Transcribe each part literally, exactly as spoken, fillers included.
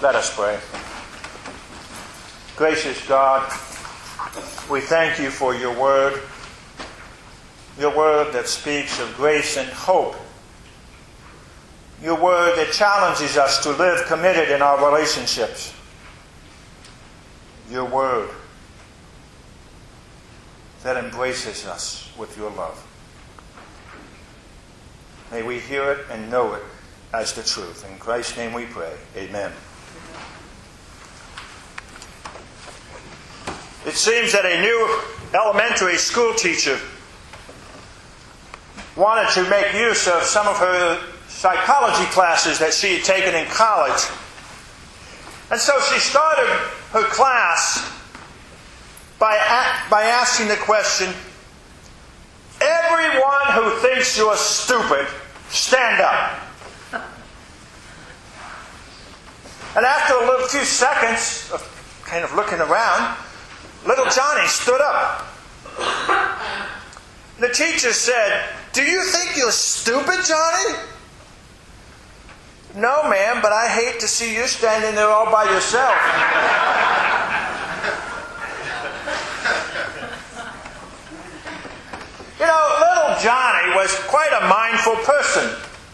Let us pray. Gracious God, we thank you for your word, your word that speaks of grace and hope, your word that challenges us to live committed in our relationships, your word that embraces us with your love. May we hear it and know it as the truth. In Christ's name we pray. Amen. It seems that a new elementary school teacher wanted to make use of some of her psychology classes that she had taken in college. And so she started her class by, a- by asking the question, everyone who thinks you're stupid, stand up. And after a little few seconds of kind of looking around, little Johnny stood up. The teacher said, "Do you think you're stupid, Johnny?" "No, ma'am, but I hate to see you standing there all by yourself." You know, little Johnny was quite a mindful person.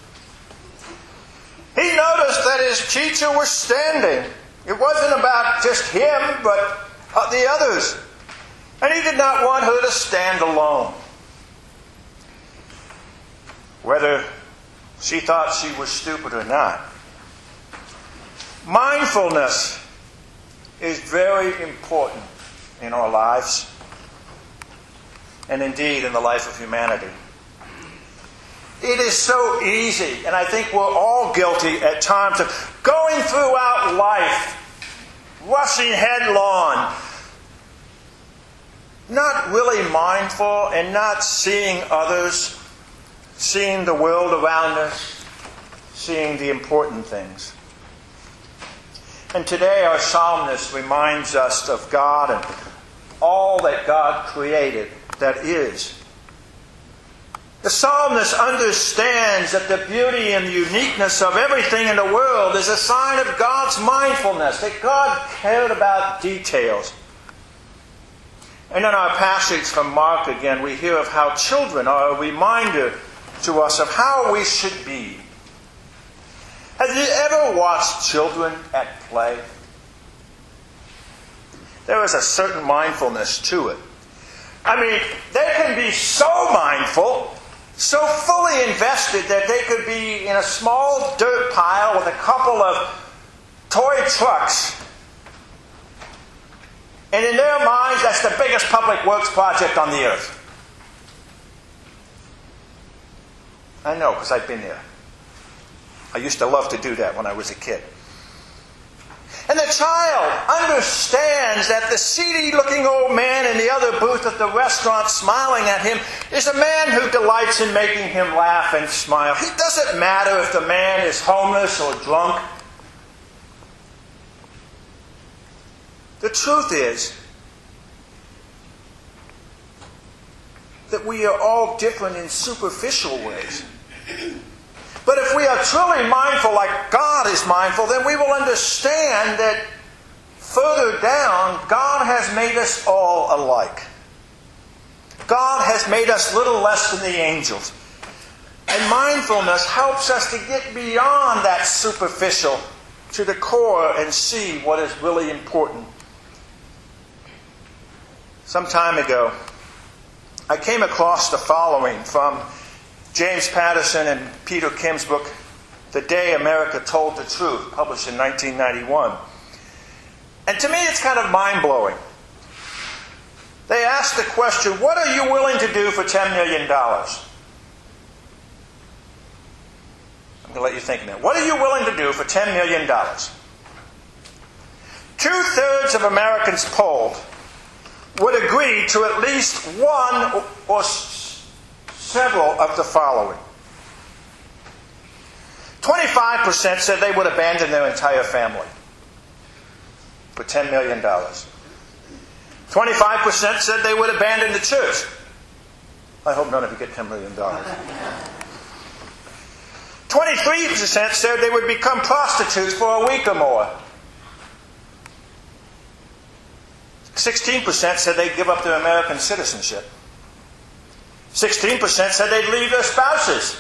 He noticed that his teacher was standing. It wasn't about just him, but the others. And he did not want her to stand alone. Whether she thought she was stupid or not, mindfulness is very important in our lives, and indeed in the life of humanity. It is so easy, and I think we're all guilty at times of going throughout life, rushing headlong, not really mindful and not seeing others, seeing the world around us, seeing the important things. And today our psalmist reminds us of God and all that God created that is. The psalmist understands that the beauty and uniqueness of everything in the world is a sign of God's mindfulness, that God cared about details. And in our passage from Mark again, we hear of how children are a reminder to us of how we should be. Have you ever watched children at play? There is a certain mindfulness to it. I mean, they can be so mindful, so fully invested that they could be in a small dirt pile with a couple of toy trucks. And in their minds, that's the biggest public works project on the earth. I know, because I've been there. I used to love to do that when I was a kid. And the child understands that the seedy-looking old man in the other booth at the restaurant smiling at him is a man who delights in making him laugh and smile. It doesn't matter if the man is homeless or drunk. The truth is that we are all different in superficial ways. But if we are truly mindful like God is mindful, then we will understand that further down, God has made us all alike. God has made us little less than the angels. And mindfulness helps us to get beyond that superficial to the core and see what is really important. Some time ago, I came across the following from James Patterson and Peter Kim's book, The Day America Told the Truth, published in nineteen ninety-one. And to me, it's kind of mind-blowing. They asked the question, what are you willing to do for ten million dollars? I'm going to let you think a minute. What are you willing to do for ten million dollars? Two-thirds of Americans polled would agree to at least one or several of the following. twenty-five percent said they would abandon their entire family for ten million dollars. twenty-five percent said they would abandon the church. I hope none of you get ten million dollars. twenty-three percent said they would become prostitutes for a week or more. sixteen percent said they'd give up their American citizenship. sixteen percent said they'd leave their spouses.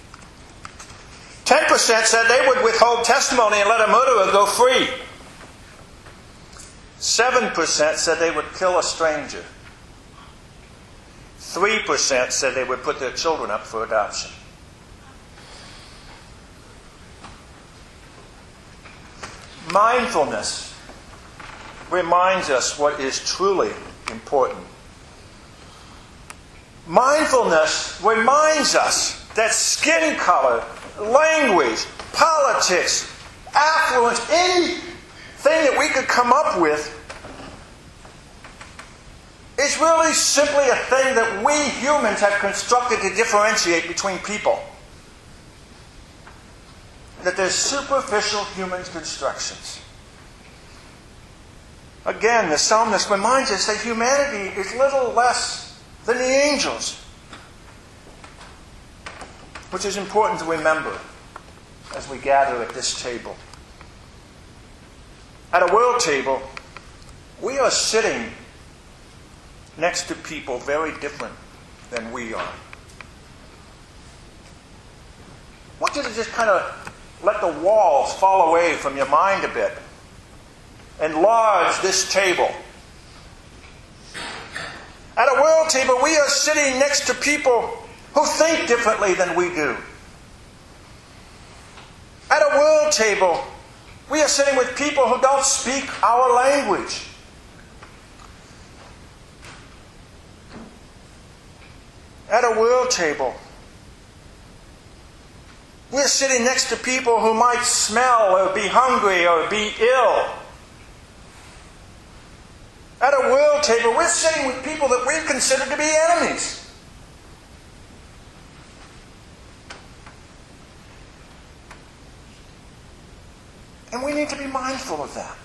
ten percent said they would withhold testimony and let a murderer go free. seven percent said they would kill a stranger. three percent said they would put their children up for adoption. Mindfulness reminds us what is truly important. Mindfulness reminds us that skin color, language, politics, affluence, anything that we could come up with is really simply a thing that we humans have constructed to differentiate between people. That there's superficial human constructions. Again, the psalmist reminds us that humanity is little less than the angels, which is important to remember as we gather at this table. At a world table, we are sitting next to people very different than we are. I want you to just kind of let the walls fall away from your mind a bit. Enlarge this table. At a world table, we are sitting next to people who think differently than we do. At a world table, we are sitting with people who don't speak our language. At a world table, we are sitting next to people who might smell or be hungry or be ill. At a world table, we're sitting with people that we consider to be enemies. And we need to be mindful of that.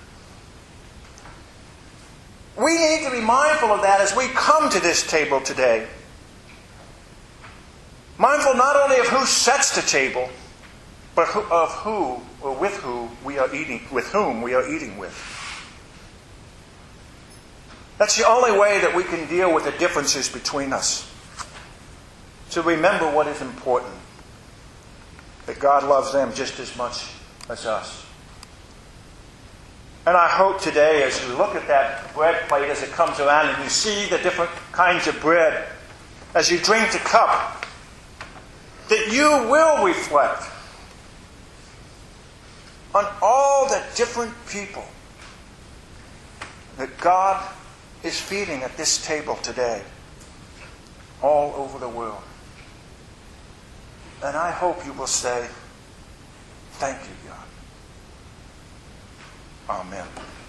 We need to be mindful of that as we come to this table today. Mindful not only of who sets the table, but who, of who or with who we are eating, with whom we are eating with. That's the only way that we can deal with the differences between us. To remember what is important. That God loves them just as much as us. And I hope today, as you look at that bread plate as it comes around and you see the different kinds of bread, as you drink the cup, that you will reflect on all the different people that God is feeding at this table today, all over the world. And I hope you will say, thank you, God. Amen.